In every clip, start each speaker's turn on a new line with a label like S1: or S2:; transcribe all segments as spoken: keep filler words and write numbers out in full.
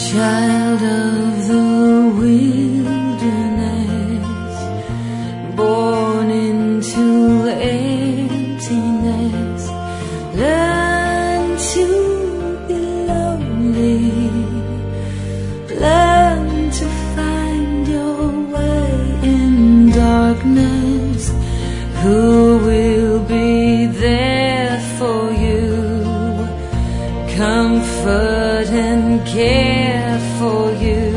S1: Child of the wilderness, born into emptiness, learn to be lonely, learn to find your way in darkness. Who will be there for you, comfort and care for you?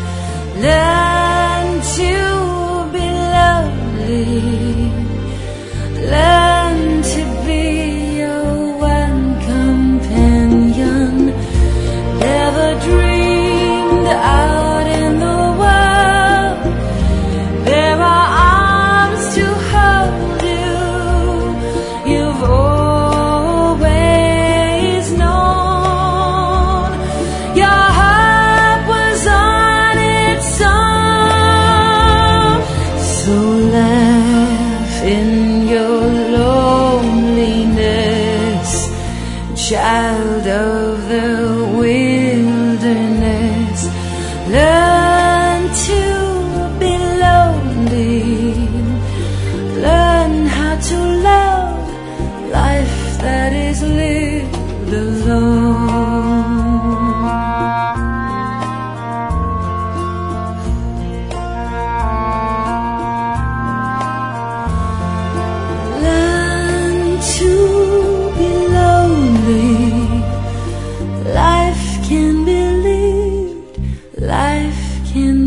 S1: Learn to be lonely, learn to be your one companion. Never dreamed out in the world there are arms to hold you. You've always known your heart was on its own. So laugh in your loneliness, child of the wilderness. Learn to be lonely, learn how to love life that is lived alone. Learn to be lonely. Life can be lived, life can